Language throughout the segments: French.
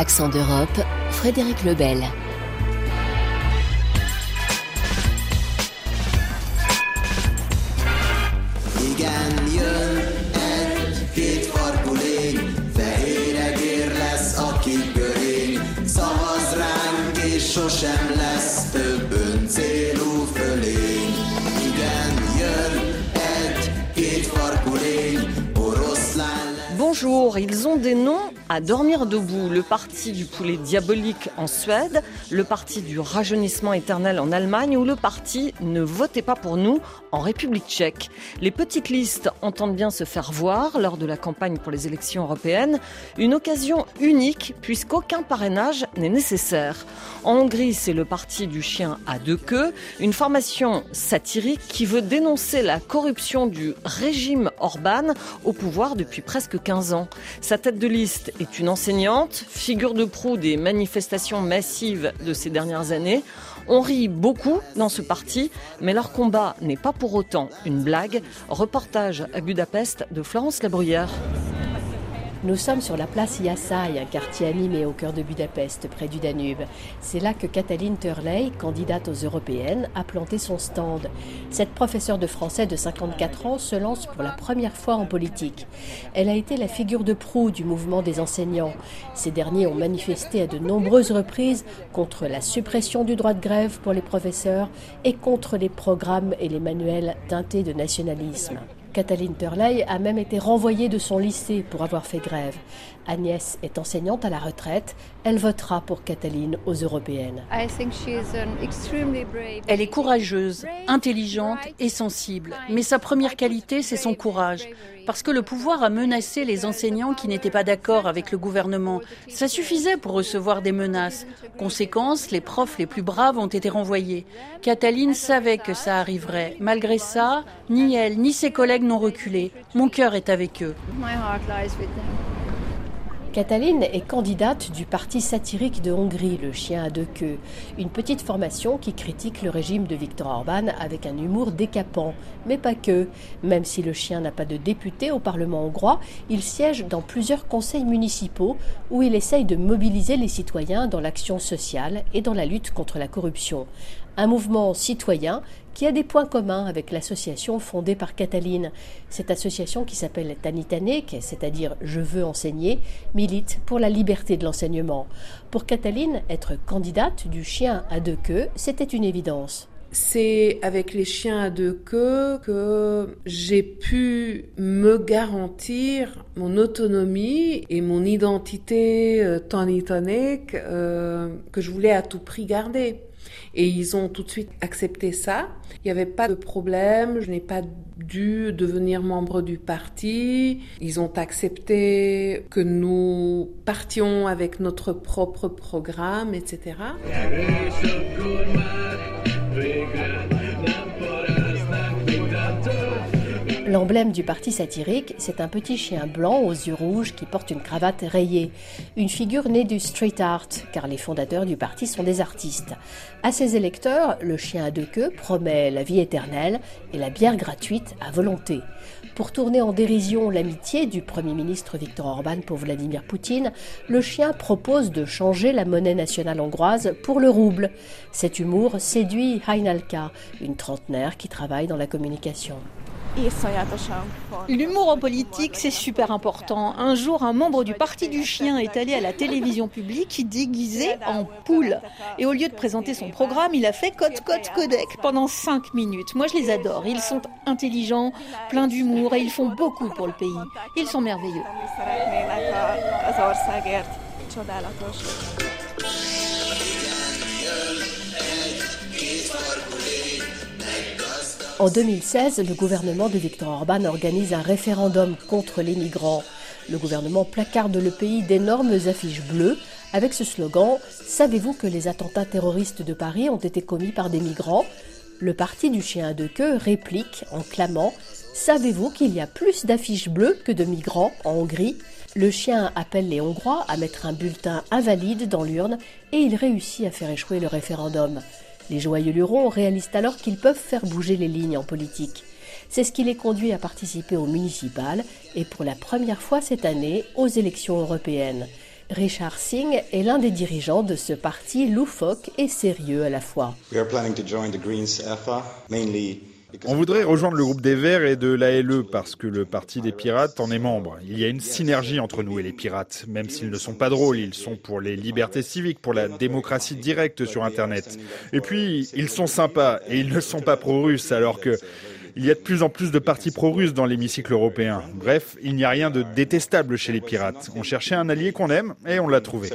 Accent d'Europe, Frédéric Lebel. Igen, jön egy-két farkú lény, fehér egér lesz, aki görény. Szavaz ránk, és sosem lesz több öncélú fölény. Igen, jön egy-két farkú lény, oroszlán lesz. Bonjour, ils ont des noms à dormir debout. Le parti du poulet diabolique en Suède, le parti du rajeunissement éternel en Allemagne ou le parti Ne votez pas pour nous en République tchèque. Les petites listes entendent bien se faire voir lors de la campagne pour les élections européennes. Une occasion unique puisqu'aucun parrainage n'est nécessaire. En Hongrie, c'est le parti du chien à deux queues, une formation satirique qui veut dénoncer la corruption du régime Orban au pouvoir depuis presque 15 ans. Sa tête de liste est une enseignante, figure de proue des manifestations massives de ces dernières années. On rit beaucoup dans ce parti, mais leur combat n'est pas pour autant une blague. Reportage à Budapest de Florence Labruyère. Nous sommes sur la place Jászai, un quartier animé au cœur de Budapest, près du Danube. C'est là que Katalin Törley, candidate aux européennes, a planté son stand. Cette professeure de français de 54 ans se lance pour la première fois en politique. Elle a été la figure de proue du mouvement des enseignants. Ces derniers ont manifesté à de nombreuses reprises contre la suppression du droit de grève pour les professeurs et contre les programmes et les manuels teintés de nationalisme. Katalin Törley a même été renvoyée de son lycée pour avoir fait grève. Agnès est enseignante à la retraite. Elle votera pour Katalin aux européennes. Elle est courageuse, intelligente et sensible. Mais sa première qualité, c'est son courage. Parce que le pouvoir a menacé les enseignants qui n'étaient pas d'accord avec le gouvernement. Ça suffisait pour recevoir des menaces. Conséquence, les profs les plus braves ont été renvoyés. Katalin savait que ça arriverait. Malgré ça, ni elle ni ses collègues n'ont reculé. Mon cœur est avec eux. Katalin est candidate du parti satirique de Hongrie, le chien à deux queues. Une petite formation qui critique le régime de Viktor Orban avec un humour décapant. Mais pas que. Même si le chien n'a pas de député au Parlement hongrois, il siège dans plusieurs conseils municipaux où il essaye de mobiliser les citoyens dans l'action sociale et dans la lutte contre la corruption. Un mouvement citoyen qui a des points communs avec l'association fondée par Katalin. Cette association qui s'appelle Tanítanék, c'est-à-dire « Je veux enseigner », milite pour la liberté de l'enseignement. Pour Katalin, être candidate du chien à deux queues, c'était une évidence. C'est avec les chiens à deux queues que j'ai pu me garantir mon autonomie et mon identité Tanítanék que je voulais à tout prix garder. Et ils ont tout de suite accepté ça. Il n'y avait pas de problème, je n'ai pas dû devenir membre du parti. Ils ont accepté que nous partions avec notre propre programme, etc. L'emblème du parti satirique, c'est un petit chien blanc aux yeux rouges qui porte une cravate rayée. Une figure née du street art, car les fondateurs du parti sont des artistes. À ses électeurs, le chien à deux queues promet la vie éternelle et la bière gratuite à volonté. Pour tourner en dérision l'amitié du Premier ministre Viktor Orban pour Vladimir Poutine, le chien propose de changer la monnaie nationale hongroise pour le rouble. Cet humour séduit Hajnalka, une trentenaire qui travaille dans la communication. L'humour en politique, c'est super important. Un jour, un membre du parti du chien est allé à la télévision publique déguisé en poule. Et au lieu de présenter son programme, il a fait codec pendant 5 minutes. Moi, je les adore. Ils sont intelligents, pleins d'humour et ils font beaucoup pour le pays. Ils sont merveilleux. En 2016, le gouvernement de Viktor Orban organise un référendum contre les migrants. Le gouvernement placarde le pays d'énormes affiches bleues avec ce slogan « Savez-vous que les attentats terroristes de Paris ont été commis par des migrants ?» Le parti du chien à deux queues réplique en clamant « Savez-vous qu'il y a plus d'affiches bleues que de migrants en Hongrie ?» Le chien appelle les Hongrois à mettre un bulletin invalide dans l'urne et il réussit à faire échouer le référendum. Les joyeux lurons réalisent alors qu'ils peuvent faire bouger les lignes en politique. C'est ce qui les conduit à participer aux municipales et pour la première fois cette année aux élections européennes. Richard Singh est l'un des dirigeants de ce parti loufoque et sérieux à la fois. On voudrait rejoindre le groupe des Verts et de l'ALE parce que le Parti des Pirates en est membre. Il y a une synergie entre nous et les pirates. Même s'ils ne sont pas drôles, ils sont pour les libertés civiques, pour la démocratie directe sur Internet. Et puis, ils sont sympas et ils ne sont pas pro-russes alors que il y a de plus en plus de partis pro-russes dans l'hémicycle européen. Bref, il n'y a rien de détestable chez les pirates. On cherchait un allié qu'on aime et on l'a trouvé.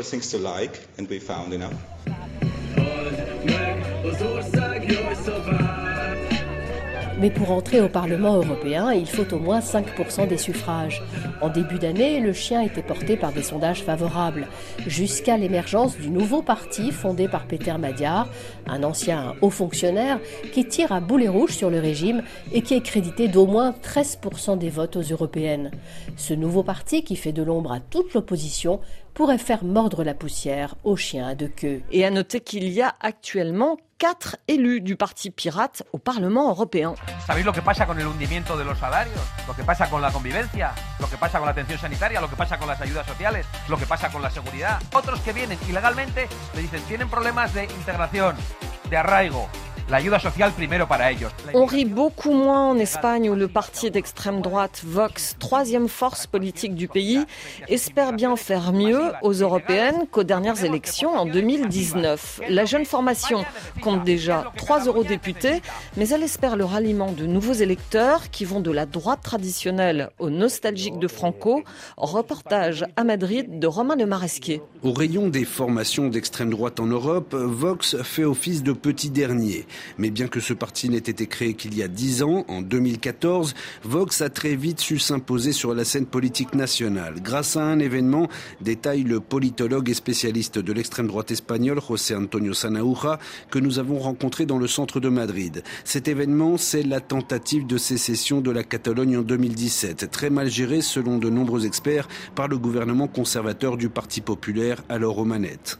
Mais pour entrer au Parlement européen, il faut au moins 5% des suffrages. En début d'année, le chien était porté par des sondages favorables, jusqu'à l'émergence du nouveau parti fondé par Peter Magyar, un ancien haut fonctionnaire qui tire à boulet rouge sur le régime et qui est crédité d'au moins 13% des votes aux européennes. Ce nouveau parti, qui fait de l'ombre à toute l'opposition, pourrait faire mordre la poussière aux chiens à deux queues. Et à noter qu'il y a actuellement 4 élus du Parti pirate au Parlement européen. ¿Sabéis lo que pasa con el hundimiento de los salarios? Lo que pasa con la convivencia, lo que pasa con la atención sanitaria, lo que pasa con las ayudas sociales, lo que pasa con la seguridad. Otros que vienen ilegalmente le dicen tienen problemas de integración, de arraigo. La ayuda social primero para ellos. On rit beaucoup moins en Espagne où le parti d'extrême droite Vox, troisième force politique du pays, espère bien faire mieux aux européennes qu'aux dernières élections en 2019. La jeune formation compte déjà 3 eurodéputés, mais elle espère le ralliement de nouveaux électeurs qui vont de la droite traditionnelle aux nostalgiques de Franco. Reportage à Madrid de Romain de Maresquier. Au rayon des formations d'extrême droite en Europe, Vox fait office de petit dernier. Mais bien que ce parti n'ait été créé qu'il y a 10 ans, en 2014, Vox a très vite su s'imposer sur la scène politique nationale. Grâce à un événement, détaille le politologue et spécialiste de l'extrême droite espagnole, José Antonio Sanahúja, que nous avons rencontré dans le centre de Madrid. Cet événement, c'est la tentative de sécession de la Catalogne en 2017, très mal gérée selon de nombreux experts par le gouvernement conservateur du Parti populaire, alors aux manettes.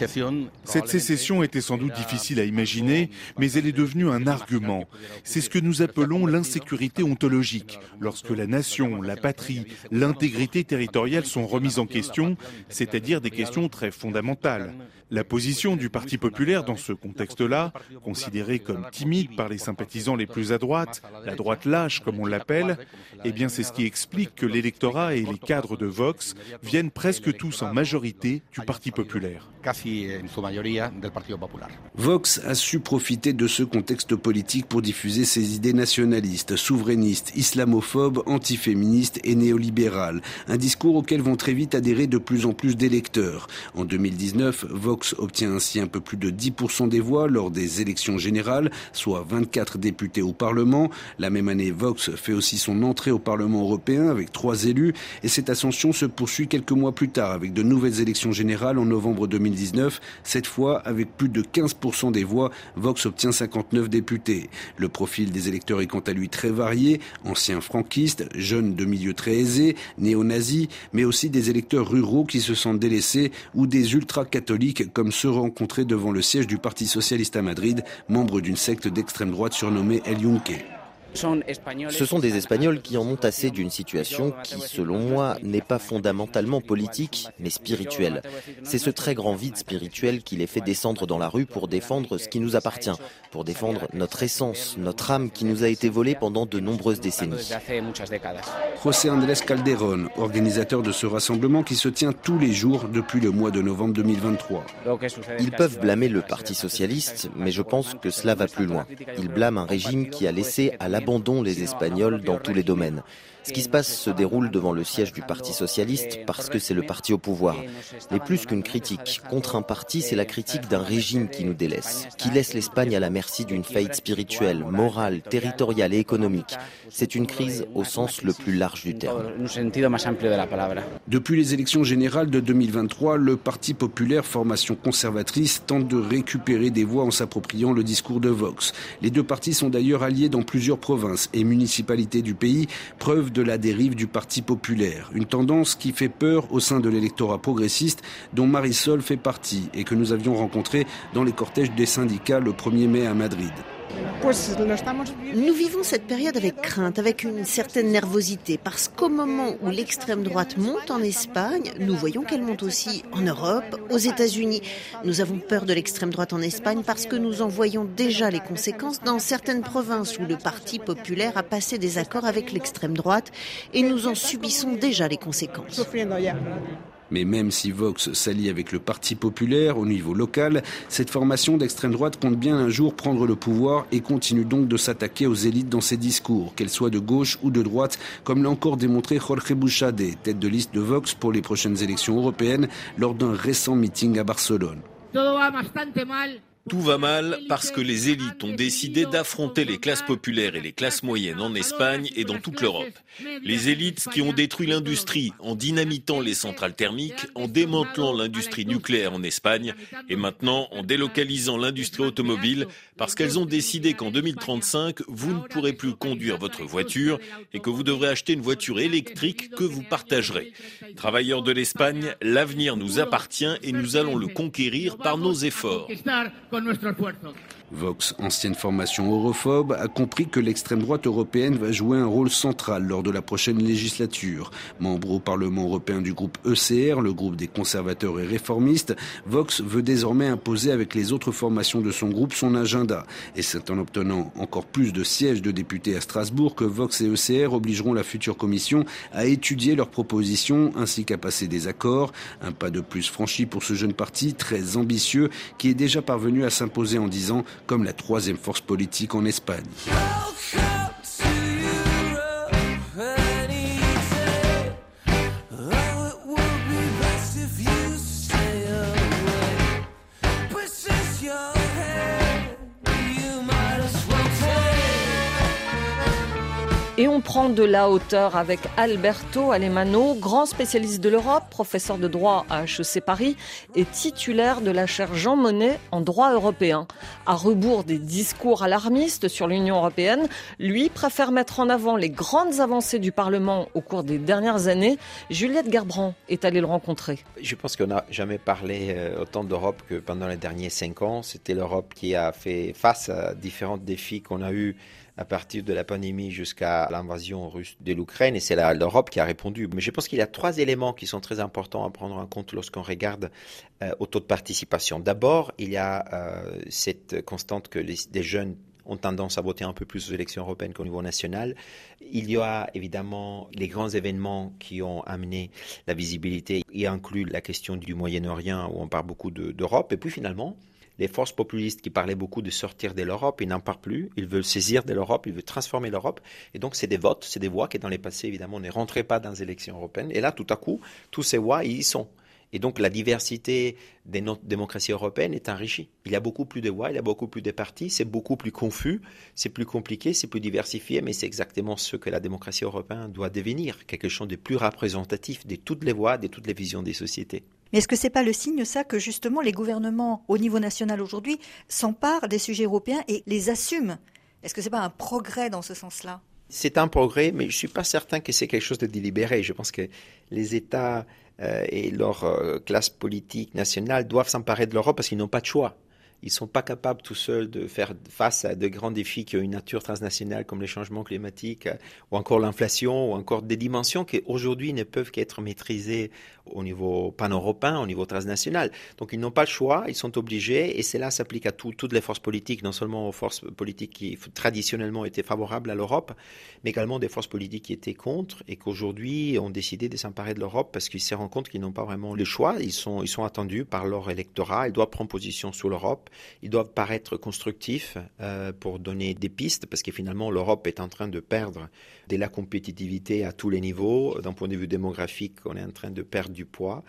Cette sécession était sans doute difficile à imaginer, mais elle est devenue un argument. C'est ce que nous appelons l'insécurité ontologique. Lorsque la nation, la patrie, l'intégrité territoriale sont remises en question, c'est-à-dire des questions très fondamentales. La position du Parti populaire dans ce contexte-là, considérée comme timide par les sympathisants les plus à droite, la droite lâche comme on l'appelle, eh bien c'est ce qui explique que l'électorat et les cadres de Vox viennent presque tous en majorité du Parti populaire. Vox a su profiter de ce contexte politique pour diffuser ses idées nationalistes, souverainistes, islamophobes, antiféministes et néolibérales. Un discours auquel vont très vite adhérer de plus en plus d'électeurs. En 2019, Vox obtient ainsi un peu plus de 10% des voix lors des élections générales, soit 24 députés au Parlement. La même année, Vox fait aussi son entrée au Parlement européen avec 3 élus et cette ascension se poursuit quelques mois plus tard avec de nouvelles élections générales en novembre 2019. Cette fois, avec plus de 15% des voix, Vox obtient 59 députés. Le profil des électeurs est quant à lui très varié, anciens franquistes, jeunes de milieux très aisés, néo-nazis, mais aussi des électeurs ruraux qui se sentent délaissés ou des ultra-catholiques comme ceux rencontrés devant le siège du Parti socialiste à Madrid, membre d'une secte d'extrême droite surnommée El Yunque. Ce sont des Espagnols qui en ont assez d'une situation qui, selon moi, n'est pas fondamentalement politique, mais spirituelle. C'est ce très grand vide spirituel qui les fait descendre dans la rue pour défendre ce qui nous appartient, pour défendre notre essence, notre âme qui nous a été volée pendant de nombreuses décennies. José Andrés Calderón, organisateur de ce rassemblement qui se tient tous les jours depuis le mois de novembre 2023. Ils peuvent blâmer le Parti socialiste, mais je pense que cela va plus loin. Ils blâment un régime qui a laissé à l'abandon les Espagnols dans tous les domaines. Ce qui se passe se déroule devant le siège du Parti socialiste parce que c'est le parti au pouvoir. Mais plus qu'une critique contre un parti, c'est la critique d'un régime qui nous délaisse, qui laisse l'Espagne à la merci d'une faillite spirituelle, morale, territoriale et économique. C'est une crise au sens le plus large du terme. Depuis les élections générales de 2023, le Parti populaire, formation conservatrice, tente de récupérer des voix en s'appropriant le discours de Vox. Les deux partis sont d'ailleurs alliés dans plusieurs provinces et municipalités du pays, preuve de la dérive du Parti populaire. Une tendance qui fait peur au sein de l'électorat progressiste dont Marisol fait partie et que nous avions rencontré dans les cortèges des syndicats le 1er mai à Madrid. Nous vivons cette période avec crainte, avec une certaine nervosité, parce qu'au moment où l'extrême droite monte en Espagne, nous voyons qu'elle monte aussi en Europe, aux États-Unis. Nous avons peur de l'extrême droite en Espagne parce que nous en voyons déjà les conséquences dans certaines provinces où le Parti populaire a passé des accords avec l'extrême droite et nous en subissons déjà les conséquences. Mais même si Vox s'allie avec le Parti populaire au niveau local, cette formation d'extrême droite compte bien un jour prendre le pouvoir et continue donc de s'attaquer aux élites dans ses discours, qu'elles soient de gauche ou de droite, comme l'a encore démontré Jorge Buxade, tête de liste de Vox pour les prochaines élections européennes, lors d'un récent meeting à Barcelone. Tout va mal parce que les élites ont décidé d'affronter les classes populaires et les classes moyennes en Espagne et dans toute l'Europe. Les élites qui ont détruit l'industrie en dynamitant les centrales thermiques, en démantelant l'industrie nucléaire en Espagne et maintenant en délocalisant l'industrie automobile parce qu'elles ont décidé qu'en 2035, vous ne pourrez plus conduire votre voiture et que vous devrez acheter une voiture électrique que vous partagerez. Travailleurs de l'Espagne, l'avenir nous appartient et nous allons le conquérir par nos efforts. Vox, ancienne formation europhobe, a compris que l'extrême droite européenne va jouer un rôle central lors de la prochaine législature. Membre au Parlement européen du groupe ECR, le groupe des conservateurs et réformistes, Vox veut désormais imposer avec les autres formations de son groupe son agenda. Et c'est en obtenant encore plus de sièges de députés à Strasbourg que Vox et ECR obligeront la future commission à étudier leurs propositions ainsi qu'à passer des accords. Un pas de plus franchi pour ce jeune parti très ambitieux qui est déjà parvenu à s'imposer en 10 ans comme la troisième force politique en Espagne. Et on prend de la hauteur avec Alberto Alemano, grand spécialiste de l'Europe, professeur de droit à HEC Paris et titulaire de la chaire Jean Monnet en droit européen. À rebours des discours alarmistes sur l'Union européenne, lui préfère mettre en avant les grandes avancées du Parlement au cours des dernières années. Juliette Gerbrand est allée le rencontrer. Je pense qu'on n'a jamais parlé autant d'Europe que pendant les derniers 5 ans. C'était l'Europe qui a fait face à différents défis qu'on a eus à partir de la pandémie jusqu'à l'invasion russe de l'Ukraine, et c'est l'Europe qui a répondu. Mais je pense qu'il y a 3 éléments qui sont très importants à prendre en compte lorsqu'on regarde au taux de participation. D'abord, il y a cette constante que les jeunes ont tendance à voter un peu plus aux élections européennes qu'au niveau national. Il y a évidemment les grands événements qui ont amené la visibilité, y inclut la question du Moyen-Orient où on parle beaucoup d'Europe, et puis finalement, les forces populistes qui parlaient beaucoup de sortir de l'Europe, ils n'en parlent plus. Ils veulent saisir de l'Europe, ils veulent transformer l'Europe. Et donc, c'est des votes, c'est des voix qui, dans les passés, évidemment, ne rentraient pas dans les élections européennes. Et là, tout à coup, tous ces voix, ils y sont. Et donc, la diversité de notre démocratie européenne est enrichie. Il y a beaucoup plus de voix, il y a beaucoup plus de partis, c'est beaucoup plus confus, c'est plus compliqué, c'est plus diversifié, mais c'est exactement ce que la démocratie européenne doit devenir, quelque chose de plus représentatif de toutes les voix, de toutes les visions des sociétés. Mais est-ce que ce n'est pas le signe, ça, que justement les gouvernements au niveau national aujourd'hui s'emparent des sujets européens et les assument? Est-ce que ce n'est pas un progrès dans ce sens-là? C'est un progrès, mais je ne suis pas certain que c'est quelque chose de délibéré. Je pense que les États et leur classe politique nationale doivent s'emparer de l'Europe parce qu'ils n'ont pas de choix. Ils ne sont pas capables tout seuls de faire face à de grands défis qui ont une nature transnationale comme les changements climatiques ou encore l'inflation ou encore des dimensions qui aujourd'hui ne peuvent qu'être maîtrisées au niveau pan-européen, au niveau transnational. Donc ils n'ont pas le choix, ils sont obligés et cela s'applique à toutes les forces politiques, non seulement aux forces politiques qui traditionnellement étaient favorables à l'Europe, mais également des forces politiques qui étaient contre et qu'aujourd'hui ont décidé de s'emparer de l'Europe parce qu'ils se rendent compte qu'ils n'ont pas vraiment le choix. Ils sont attendus par leur électorat, ils doivent prendre position sur l'Europe. Ils doivent paraître constructifs pour donner des pistes parce que finalement l'Europe est en train de perdre de la compétitivité à tous les niveaux. D'un point de vue démographique, on est en train de perdre du poids.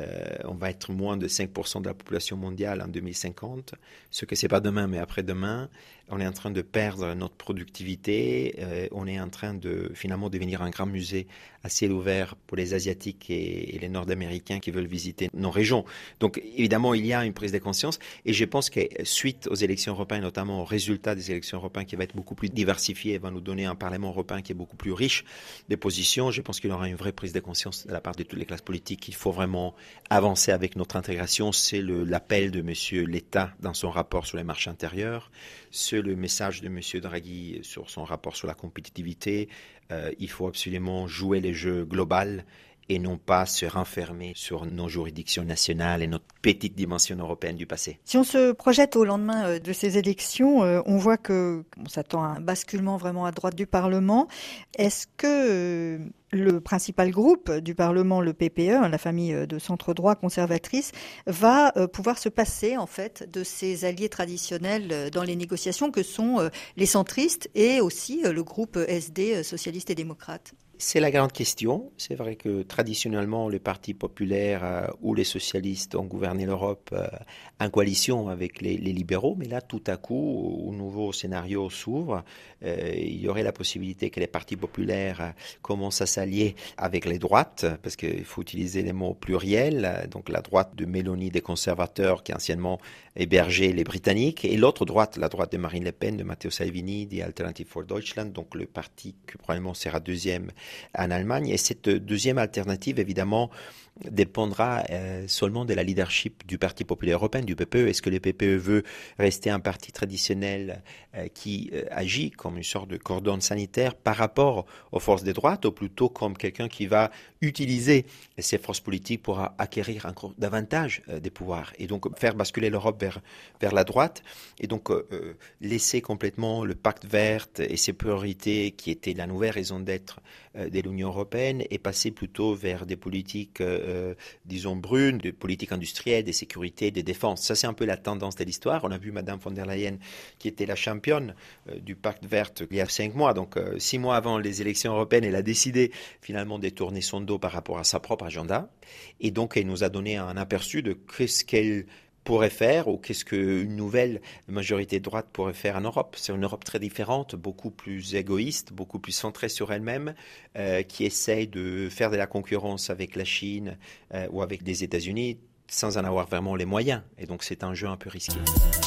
On va être moins de 5% de la population mondiale en 2050, ce que c'est pas demain mais après-demain. On est en train de perdre notre productivité. On est en train de finalement devenir un grand musée à ciel ouvert pour les Asiatiques et les Nord-Américains qui veulent visiter nos régions. Donc évidemment, il y a une prise de conscience et je pense que suite aux élections européennes, notamment au résultat des élections européennes qui va être beaucoup plus diversifié et va nous donner un Parlement européen qui est beaucoup plus riche des positions, je pense qu'il y aura une vraie prise de conscience de la part de toutes les classes politiques qu'il faut vraiment avancer avec notre intégration. C'est l'appel de M. Letta dans son rapport sur les marchés intérieurs. C'est partagé le message de M. Draghi sur son rapport sur la compétitivité. Il faut absolument jouer les jeux globaux et non pas se renfermer sur nos juridictions nationales et notre petite dimension européenne du passé. Si on se projette au lendemain de ces élections, on voit qu'on s'attend à un basculement vraiment à droite du Parlement. Est-ce que le principal groupe du Parlement, le PPE, la famille de centre-droit conservatrice, va pouvoir se passer en fait de ses alliés traditionnels dans les négociations que sont les centristes et aussi le groupe SD, socialistes et démocrates? C'est la grande question. C'est vrai que traditionnellement, le Parti populaire ou les socialistes ont gouverné l'Europe en coalition avec les libéraux, mais là, tout à coup, un nouveau scénario s'ouvre. Il y aurait la possibilité que les partis populaires commencent à s'allier avec les droites, parce qu'il faut utiliser les mots pluriels. Donc la droite de Mélanie des conservateurs, qui anciennement hébergeait les Britanniques, et l'autre droite, la droite de Marine Le Pen, de Matteo Salvini, des Alternative for Deutschland, donc le parti qui probablement sera deuxième en Allemagne. Et cette deuxième alternative, évidemment, dépendra seulement de la leadership du Parti populaire européen, du PPE. Est-ce que le PPE veut rester un parti traditionnel qui agit comme une sorte de cordon sanitaire par rapport aux forces des droites, ou plutôt comme quelqu'un qui va utiliser ces forces politiques pour acquérir encore davantage des pouvoirs et donc faire basculer l'Europe vers la droite et donc laisser complètement le pacte vert et ses priorités qui étaient la nouvelle raison d'être de l'Union européenne et passer plutôt vers des politiques disons brunes, des politiques industrielles, des sécurités, des défenses. Ça, c'est un peu la tendance de l'histoire. On a vu Madame von der Leyen qui était la championne du pacte vert il y a 5 mois. Donc 6 mois avant les élections européennes, elle a décidé finalement de tourner son dos par rapport à sa propre agenda. Et donc, elle nous a donné un aperçu de qu'est-ce qu'elle pourrait faire ou qu'est-ce qu'une nouvelle majorité de droite pourrait faire en Europe. C'est une Europe très différente, beaucoup plus égoïste, beaucoup plus centrée sur elle-même, qui essaye de faire de la concurrence avec la Chine ou avec les États-Unis sans en avoir vraiment les moyens. Et donc c'est un jeu un peu risqué.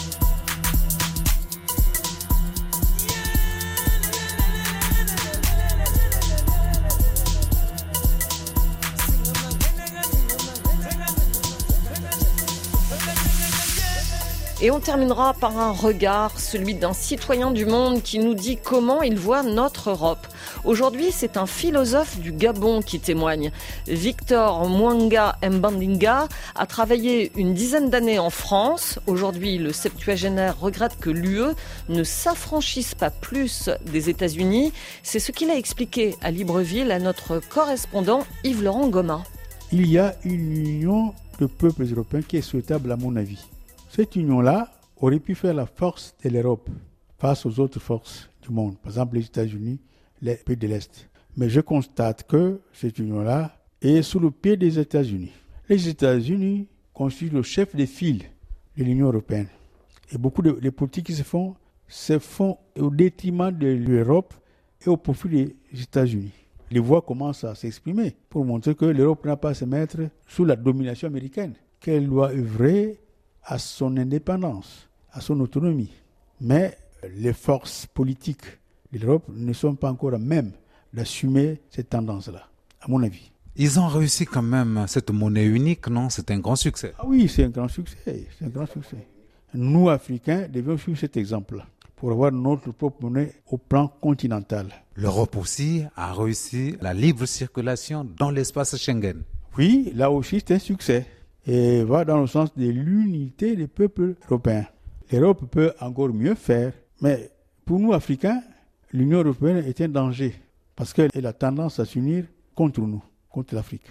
Et on terminera par un regard, celui d'un citoyen du monde qui nous dit comment il voit notre Europe. Aujourd'hui, c'est un philosophe du Gabon qui témoigne. Victor Mwanga Mbandinga a travaillé une dizaine d'années en France. Aujourd'hui, le septuagénaire regrette que l'UE ne s'affranchisse pas plus des États-Unis. C'est ce qu'il a expliqué à Libreville à notre correspondant Yves-Laurent Goma. Il y a une union de peuples européens qui est souhaitable à mon avis. Cette union-là aurait pu faire la force de l'Europe face aux autres forces du monde, par exemple les États-Unis, les pays de l'Est. Mais je constate que cette union-là est sous le pied des États-Unis. Les États-Unis constituent le chef de file de l'Union européenne. Et beaucoup de politiques qui se font au détriment de l'Europe et au profit des États-Unis. Les voix commencent à s'exprimer pour montrer que l'Europe n'a pas à se mettre sous la domination américaine, qu'elle doit œuvrer à son indépendance, à son autonomie. Mais les forces politiques de l'Europe ne sont pas encore à même d'assumer cette tendance-là, à mon avis. Ils ont réussi quand même cette monnaie unique, non? C'est un grand succès. Ah oui, c'est un grand succès. C'est un grand succès. Nous, Africains, devons suivre cet exemple pour avoir notre propre monnaie au plan continental. L'Europe aussi a réussi la libre circulation dans l'espace Schengen. Oui, là aussi, c'est un succès. Et va dans le sens de l'unité des peuples européens. L'Europe peut encore mieux faire, mais pour nous, Africains, l'Union européenne est un danger parce qu'elle a tendance à s'unir contre nous, contre l'Afrique.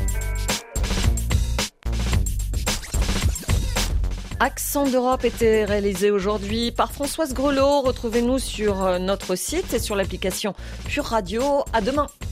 Accent d'Europe était réalisé aujourd'hui par Françoise Grelot. Retrouvez-nous sur notre site et sur l'application Pure Radio. À demain.